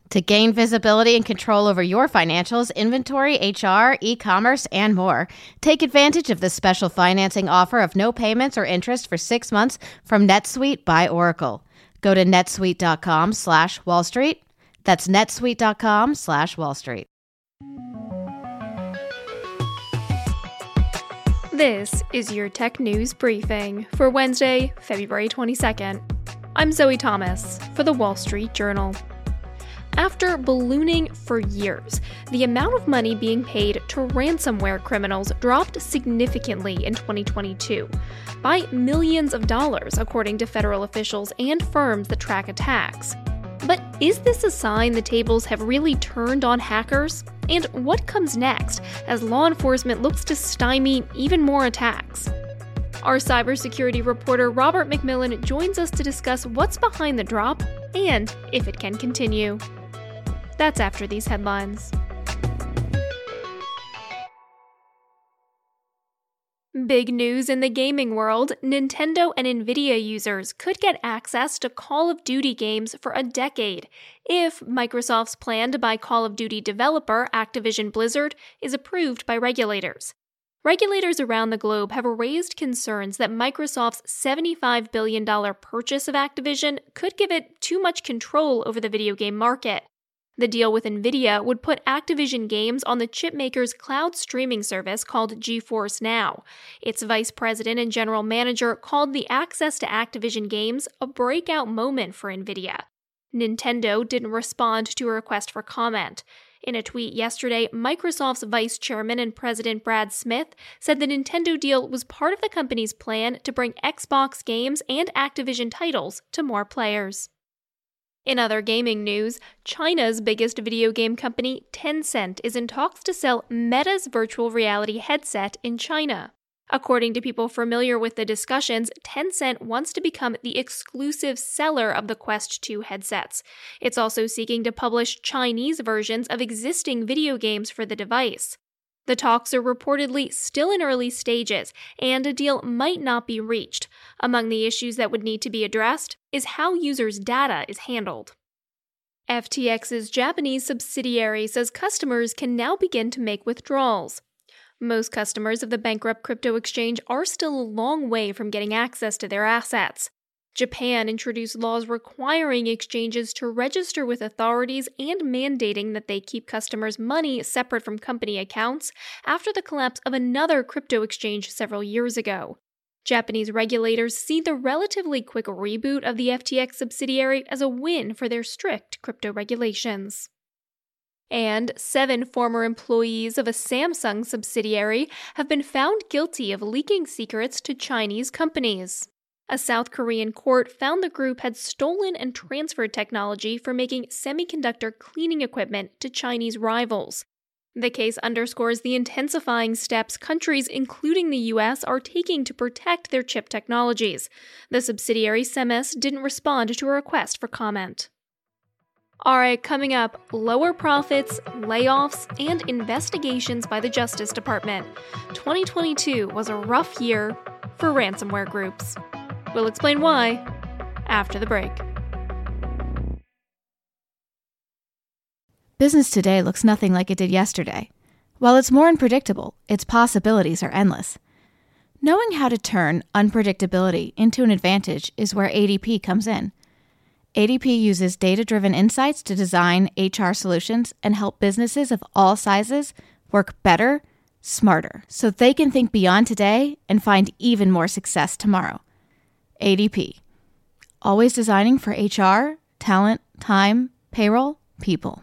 To gain visibility and control over your financials, inventory, HR, e-commerce, and more, take advantage of the special financing offer of no payments or interest for 6 months from NetSuite by Oracle. Go to netsuite.com/Wall Street. That's netsuite.com/Wall Street. This is your Tech News Briefing for Wednesday, February 22nd. I'm Zoe Thomas for The Wall Street Journal. After ballooning for years, the amount of money being paid to ransomware criminals dropped significantly in 2022 by millions of dollars, according to federal officials and firms that track attacks. But is this a sign the tables have really turned on hackers? And what comes next as law enforcement looks to stymie even more attacks? Our cybersecurity reporter Robert McMillan joins us to discuss what's behind the drop and if it can continue. That's after these headlines. Big news in the gaming world, Nintendo and Nvidia users could get access to Call of Duty games for a decade if Microsoft's plan to buy Call of Duty developer Activision Blizzard is approved by regulators. Regulators around the globe have raised concerns that Microsoft's $75 billion purchase of Activision could give it too much control over the video game market. The deal with Nvidia would put Activision games on the chipmaker's cloud streaming service called GeForce Now. Its vice president and general manager called the access to Activision games a breakout moment for Nvidia. Nintendo didn't respond to a request for comment. In a tweet yesterday, Microsoft's vice chairman and president Brad Smith said the Nintendo deal was part of the company's plan to bring Xbox games and Activision titles to more players. In other gaming news, China's biggest video game company, Tencent, is in talks to sell Meta's virtual reality headset in China. According to people familiar with the discussions, Tencent wants to become the exclusive seller of the Quest 2 headsets. It's also seeking to publish Chinese versions of existing video games for the device. The talks are reportedly still in early stages, and a deal might not be reached. Among the issues that would need to be addressed is how users' data is handled. FTX's Japanese subsidiary says customers can now begin to make withdrawals. Most customers of the bankrupt crypto exchange are still a long way from getting access to their assets. Japan introduced laws requiring exchanges to register with authorities and mandating that they keep customers' money separate from company accounts after the collapse of another crypto exchange several years ago. Japanese regulators see the relatively quick reboot of the FTX subsidiary as a win for their strict crypto regulations. And 7 former employees of a Samsung subsidiary have been found guilty of leaking secrets to Chinese companies. A South Korean court found the group had stolen and transferred technology for making semiconductor cleaning equipment to Chinese rivals. The case underscores the intensifying steps countries, including the U.S., are taking to protect their chip technologies. The subsidiary Semes didn't respond to a request for comment. All right, coming up, lower profits, layoffs, and investigations by the Justice Department. 2022 was a rough year for ransomware groups. We'll explain why after the break. Business today looks nothing like it did yesterday. While it's more unpredictable, its possibilities are endless. Knowing how to turn unpredictability into an advantage is where ADP comes in. ADP uses data-driven insights to design HR solutions and help businesses of all sizes work better, smarter, so they can think beyond today and find even more success tomorrow. ADP. Always designing for HR, talent, time, payroll, people.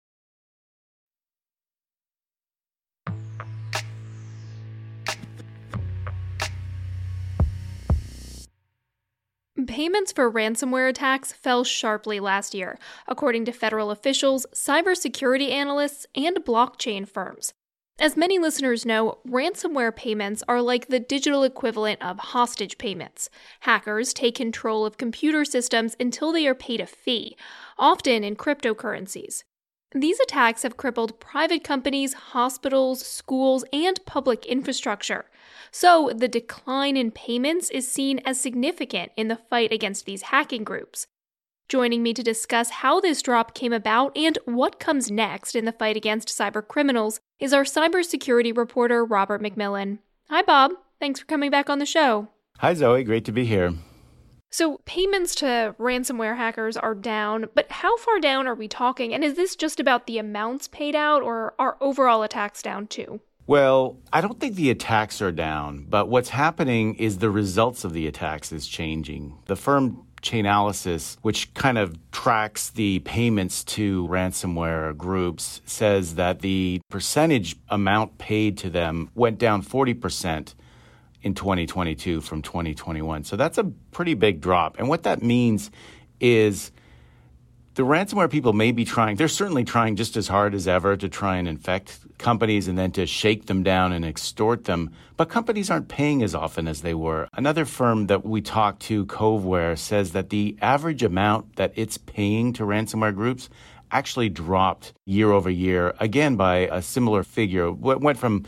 Payments for ransomware attacks fell sharply last year, according to federal officials, cybersecurity analysts, and blockchain firms. As many listeners know, ransomware payments are like the digital equivalent of hostage payments. Hackers take control of computer systems until they are paid a fee, often in cryptocurrencies. These attacks have crippled private companies, hospitals, schools, and public infrastructure. So the decline in payments is seen as significant in the fight against these hacking groups. Joining me to discuss how this drop came about and what comes next in the fight against cyber criminals is our cybersecurity reporter, Robert McMillan. Hi, Bob. Thanks for coming back on the show. Hi, Zoe. Great to be here. So payments to ransomware hackers are down, but how far down are we talking? And is this just about the amounts paid out, or are overall attacks down too? Well, I don't think the attacks are down, but what's happening is the results of the attacks is changing. The firm Chainalysis, which kind of tracks the payments to ransomware groups, says that the percentage amount paid to them went down 40% in 2022 from 2021. So that's a pretty big drop. And what that means is the ransomware people may be trying, they're certainly trying just as hard as ever to try and infect companies and then to shake them down and extort them. But companies aren't paying as often as they were. Another firm that we talked to, Coveware, says that the average amount that it's paying to ransomware groups actually dropped year over year, again by a similar figure. It went from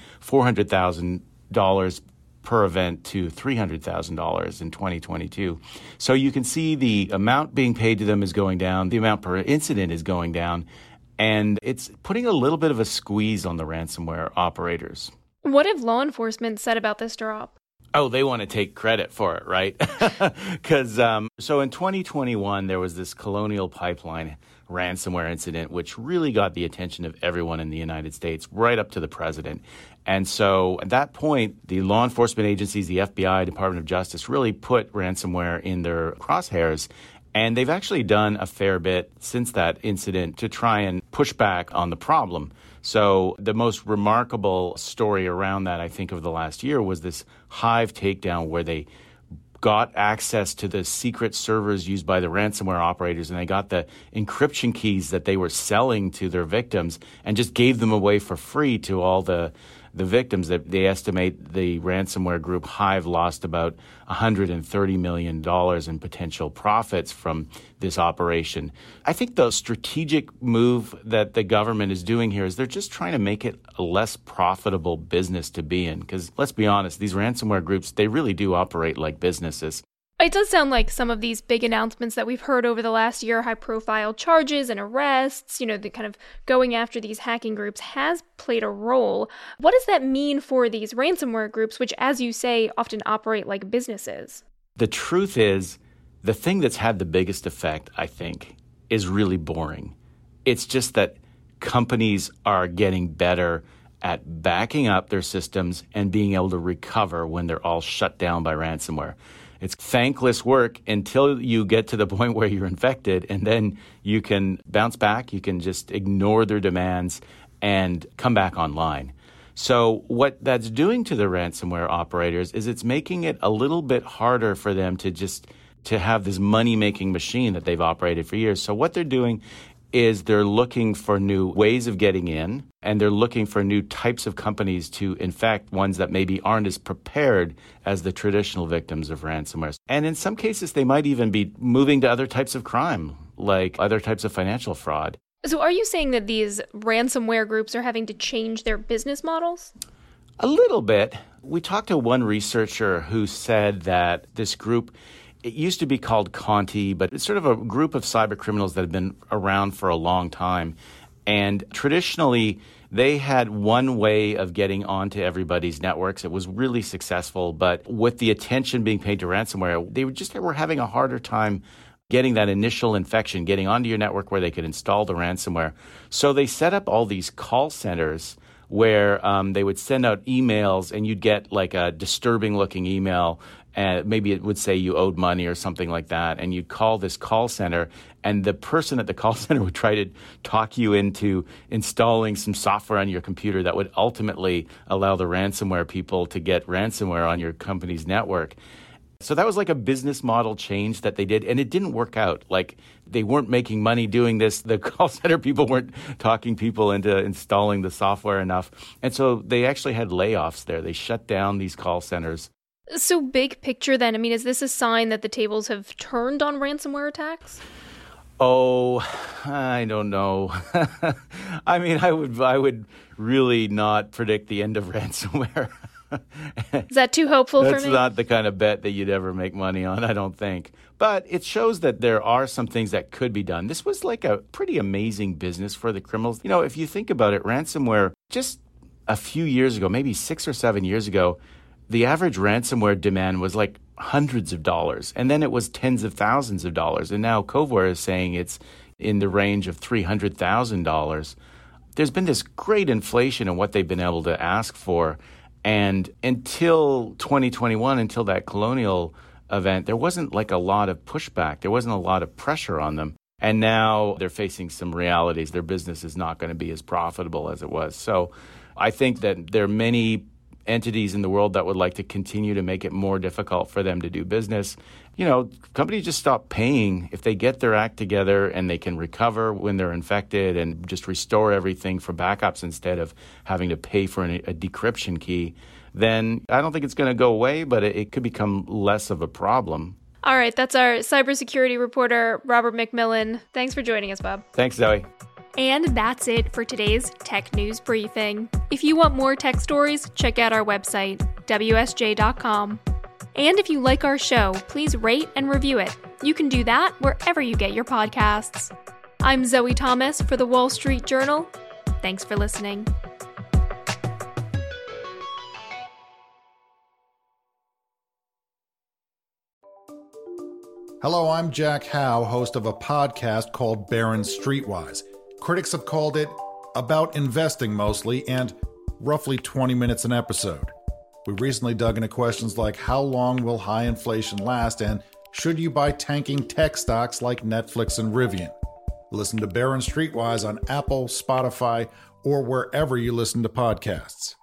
$400,000 per event to $300,000 in 2022. So you can see the amount being paid to them is going down, the amount per incident is going down, and it's putting a little bit of a squeeze on the ransomware operators. What have law enforcement said about this drop? Oh, they want to take credit for it, right? Because so in 2021, there was this Colonial Pipeline ransomware incident, which really got the attention of everyone in the United States, right up to the president. And so at that point, the law enforcement agencies, the FBI, Department of Justice, really put ransomware in their crosshairs. And they've actually done a fair bit since that incident to try and push back on the problem. So the most remarkable story around that, I think, of the last year was this Hive takedown where they got access to the secret servers used by the ransomware operators, and they got the encryption keys that they were selling to their victims and just gave them away for free to all the victims. That they estimate the ransomware group Hive lost about $130 million in potential profits from this operation. I think the strategic move that the government is doing here is they're just trying to make it a less profitable business to be in. Because let's be honest, these ransomware groups, they really do operate like businesses. It does sound like some of these big announcements that we've heard over the last year, high-profile charges and arrests, the kind of going after these hacking groups has played a role. What does that mean for these ransomware groups, which, as you say, often operate like businesses? The truth is, the thing that's had the biggest effect, I think, is really boring. It's just that companies are getting better at backing up their systems and being able to recover when they're all shut down by ransomware. It's thankless work until you get to the point where you're infected, and then you can bounce back, you can just ignore their demands and come back online. So what that's doing to the ransomware operators is it's making it a little bit harder for them to have this money-making machine that they've operated for years. So what they're doing is they're looking for new ways of getting in, and they're looking for new types of companies to infect, ones that maybe aren't as prepared as the traditional victims of ransomware. And in some cases, they might even be moving to other types of crime, like other types of financial fraud. So are you saying that these ransomware groups are having to change their business models? A little bit. We talked to one researcher who said that this group, it used to be called Conti, but it's sort of a group of cyber criminals that have been around for a long time. And traditionally, they had one way of getting onto everybody's networks. It was really successful, but with the attention being paid to ransomware, they were having a harder time getting that initial infection, getting onto your network where they could install the ransomware. So they set up all these call centers where they would send out emails, and you'd get like a disturbing looking email, and maybe it would say you owed money or something like that, and you'd call this call center, and the person at the call center would try to talk you into installing some software on your computer that would ultimately allow the ransomware people to get ransomware on your company's network. So that was like a business model change that they did, and it didn't work out. Like, they weren't making money doing this. The call center people weren't talking people into installing the software enough. And so they actually had layoffs there. They shut down these call centers. So big picture then, is this a sign that the tables have turned on ransomware attacks? Oh, I don't know. I would really not predict the end of ransomware. Is that too hopeful for me? That's not the kind of bet that you'd ever make money on, I don't think. But it shows that there are some things that could be done. This was like a pretty amazing business for the criminals. You know, if you think about it, ransomware, just a few years ago, maybe 6 or 7 years ago, the average ransomware demand was like hundreds of dollars. And then it was tens of thousands of dollars. And now Coveware is saying it's in the range of $300,000. There's been this great inflation in what they've been able to ask for. And until 2021, until that Colonial event, there wasn't like a lot of pushback. There wasn't a lot of pressure on them. And now they're facing some realities. Their business is not going to be as profitable as it was. So I think that there are many entities in the world that would like to continue to make it more difficult for them to do business. You know, companies just stop paying if they get their act together and they can recover when they're infected and just restore everything for backups instead of having to pay for a decryption key. Then I don't think it's going to go away, but it could become less of a problem. All right, that's our cybersecurity reporter, Robert McMillan. Thanks for joining us, Bob. Thanks, Zoe. And that's it for today's Tech News Briefing. If you want more tech stories, check out our website, WSJ.com. And if you like our show, please rate and review it. You can do that wherever you get your podcasts. I'm Zoe Thomas for The Wall Street Journal. Thanks for listening. Hello, I'm Jack Howe, host of a podcast called Barron's Streetwise. Critics have called it about investing mostly and roughly 20 minutes an episode. We recently dug into questions like how long will high inflation last and should you buy tanking tech stocks like Netflix and Rivian? Listen to Barron's Streetwise on Apple, Spotify, or wherever you listen to podcasts.